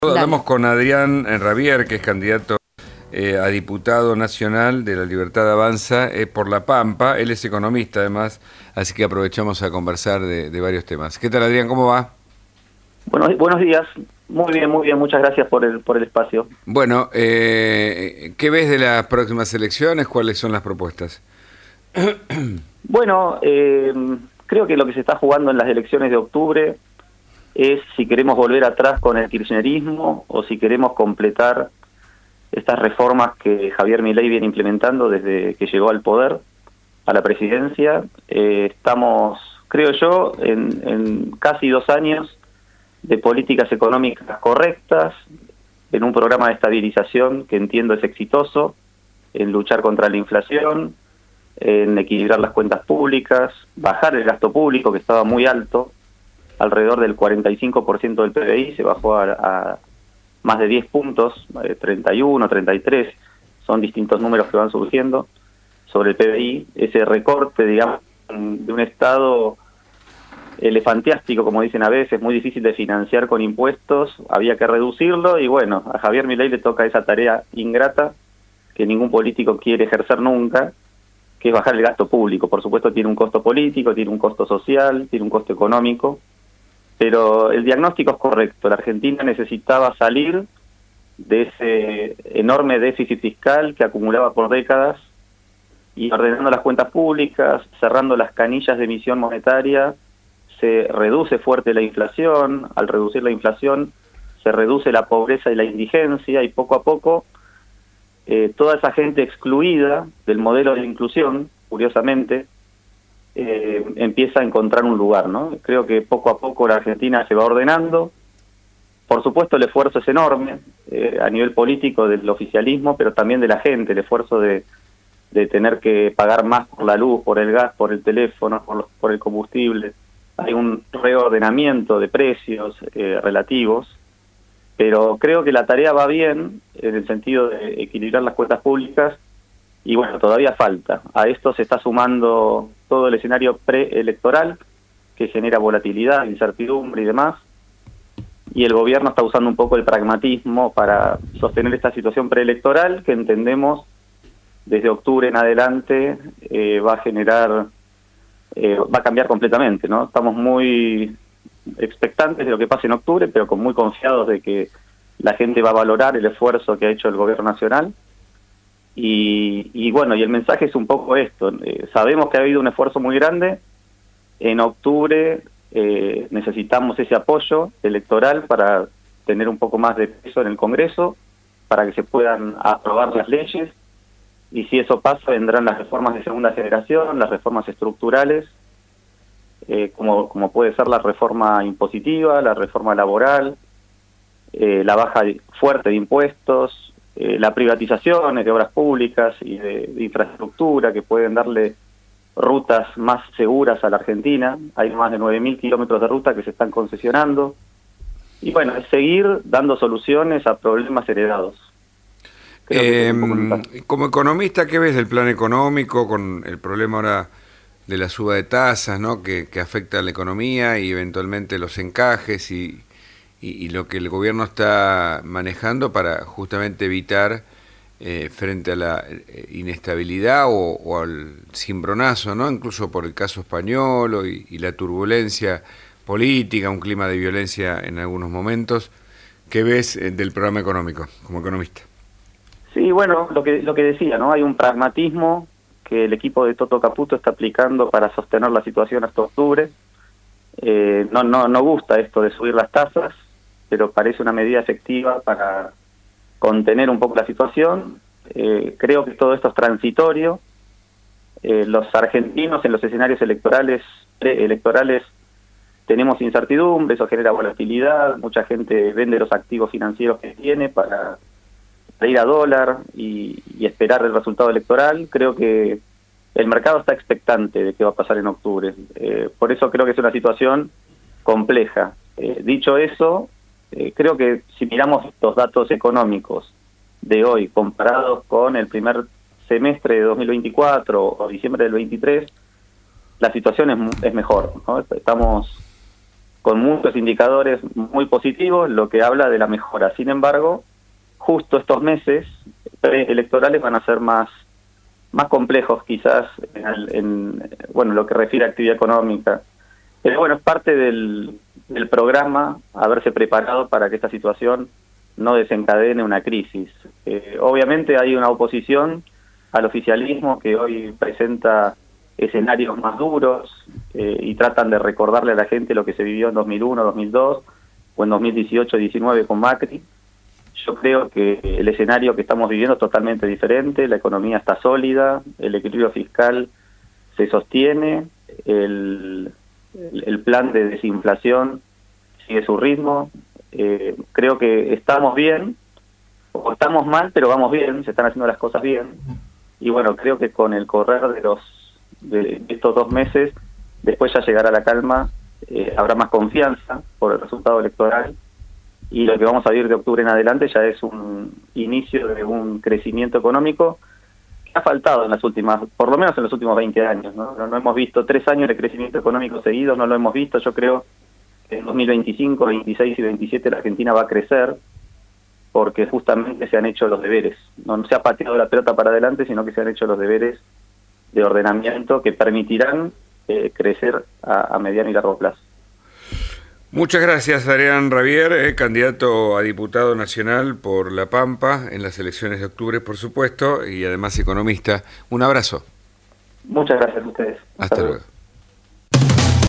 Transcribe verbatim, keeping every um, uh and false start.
Hablamos Dale. con Adrián Rabier, que es candidato eh, a diputado nacional de la Libertad Avanza eh, por La Pampa. Él es economista además, así que aprovechamos a conversar de, de varios temas. ¿Qué tal, Adrián? ¿Cómo va? Buenos, buenos días. Muy bien, muy bien. Muchas gracias por el por el espacio. Bueno, eh, ¿qué ves de las próximas elecciones? ¿Cuáles son las propuestas? Bueno, eh, creo que lo que se está jugando en las elecciones de octubre es si queremos volver atrás con el kirchnerismo o si queremos completar estas reformas que Javier Milei viene implementando desde que llegó al poder, a la presidencia. Eh, estamos, creo yo, en, en casi dos años de políticas económicas correctas, en un programa de estabilización que entiendo es exitoso, en luchar contra la inflación, en equilibrar las cuentas públicas, bajar el gasto público que estaba muy alto, alrededor del cuarenta y cinco por ciento del P B I, se bajó a, a más de diez puntos, eh, treinta y uno, treinta y tres, son distintos números que van surgiendo sobre el P B I. Ese recorte, digamos, de un Estado elefantiástico, como dicen a veces, muy difícil de financiar con impuestos, había que reducirlo y bueno, a Javier Milei le toca esa tarea ingrata que ningún político quiere ejercer nunca, que es bajar el gasto público. Por supuesto tiene un costo político, tiene un costo social, tiene un costo económico, pero el diagnóstico es correcto. La Argentina necesitaba salir de ese enorme déficit fiscal que acumulaba por décadas y ordenando las cuentas públicas, cerrando las canillas de emisión monetaria, se reduce fuerte la inflación. Al reducir la inflación se reduce la pobreza y la indigencia y poco a poco eh, toda esa gente excluida del modelo de inclusión, curiosamente, eh, empieza a encontrar un lugar, ¿no? Creo que poco a poco la Argentina se va ordenando. Por supuesto el esfuerzo es enorme eh, a nivel político del oficialismo, pero también de la gente, el esfuerzo de, de tener que pagar más por la luz, por el gas, por el teléfono, por, los, por el combustible. Hay un reordenamiento de precios eh, relativos, pero creo que la tarea va bien en el sentido de equilibrar las cuentas públicas y bueno, todavía falta. A esto se está sumando todo el escenario preelectoral que genera volatilidad, incertidumbre y demás, y el gobierno está usando un poco el pragmatismo para sostener esta situación preelectoral que entendemos desde octubre en adelante eh, va a generar... Eh, va a cambiar completamente, ¿no? Estamos muy expectantes de lo que pase en octubre, pero con muy confiados de que la gente va a valorar el esfuerzo que ha hecho el gobierno nacional. Y, y bueno, y el mensaje es un poco esto. Eh, sabemos que ha habido un esfuerzo muy grande. En octubre eh, necesitamos ese apoyo electoral para tener un poco más de peso en el Congreso, para que se puedan aprobar las leyes. Y si eso pasa, vendrán las reformas de segunda generación, las reformas estructurales, eh, como, como puede ser la reforma impositiva, la reforma laboral, eh, la baja fuerte de impuestos, eh, la privatización de obras públicas y de, de infraestructura que pueden darle rutas más seguras a la Argentina. Hay más de nueve mil kilómetros de ruta que se están concesionando. Y bueno, es seguir dando soluciones a problemas heredados. Eh, como economista, ¿qué ves del plan económico con el problema ahora de la suba de tasas, ¿no? que, que afecta a la economía y eventualmente los encajes y, y, y lo que el gobierno está manejando para justamente evitar eh, frente a la inestabilidad o, o al cimbronazo, ¿no? Incluso por el caso español y, y la turbulencia política, un clima de violencia en algunos momentos? ¿Qué ves eh, del programa económico como economista? Sí, bueno, lo que lo que decía, ¿no? Hay un pragmatismo que el equipo de Toto Caputo está aplicando para sostener la situación hasta octubre. Eh, no no no gusta esto de subir las tasas, pero parece una medida efectiva para contener un poco la situación. Eh, creo que todo esto es transitorio. Eh, los argentinos en los escenarios electorales electorales tenemos incertidumbre, eso genera volatilidad, mucha gente vende los activos financieros que tiene para ir a dólar y, y esperar el resultado electoral. Creo que el mercado está expectante de qué va a pasar en octubre. Eh, por eso creo que es una situación compleja. Eh, dicho eso, eh, creo que si miramos los datos económicos de hoy comparados con el primer semestre de dos mil veinticuatro o diciembre del veintitrés, la situación es, es mejor, ¿no? Estamos con muchos indicadores muy positivos, lo que habla de la mejora. Sin embargo, justo estos meses electorales van a ser más, más complejos quizás en, el, en bueno, lo que refiere a actividad económica. Pero bueno, es parte del, del programa haberse preparado para que esta situación no desencadene una crisis. Eh, obviamente hay una oposición al oficialismo que hoy presenta escenarios más duros eh, y tratan de recordarle a la gente lo que se vivió en dos mil uno, dos mil dos o en dos mil dieciocho, diecinueve con Macri. Yo creo que el escenario que estamos viviendo es totalmente diferente, la economía está sólida, el equilibrio fiscal se sostiene, el, el plan de desinflación sigue su ritmo. Eh, creo que estamos bien, o estamos mal, pero vamos bien, se están haciendo las cosas bien. Y bueno, creo que con el correr de los de estos dos meses, después ya llegará la calma, eh, habrá más confianza por el resultado electoral, y lo que vamos a vivir de octubre en adelante ya es un inicio de un crecimiento económico que ha faltado en las últimas, por lo menos en los últimos veinte años, ¿no? No, no hemos visto tres años de crecimiento económico seguidos, no lo hemos visto. Yo creo que en dos mil veinticinco, veintiséis y veintisiete la Argentina va a crecer porque justamente se han hecho los deberes. No se ha pateado la pelota para adelante, sino que se han hecho los deberes de ordenamiento que permitirán eh, crecer a, a mediano y largo plazo. Muchas gracias, Adrián Rabier, eh, candidato a diputado nacional por La Pampa en las elecciones de octubre, por supuesto, y además economista. Un abrazo. Muchas gracias a ustedes. Hasta, Hasta luego. luego.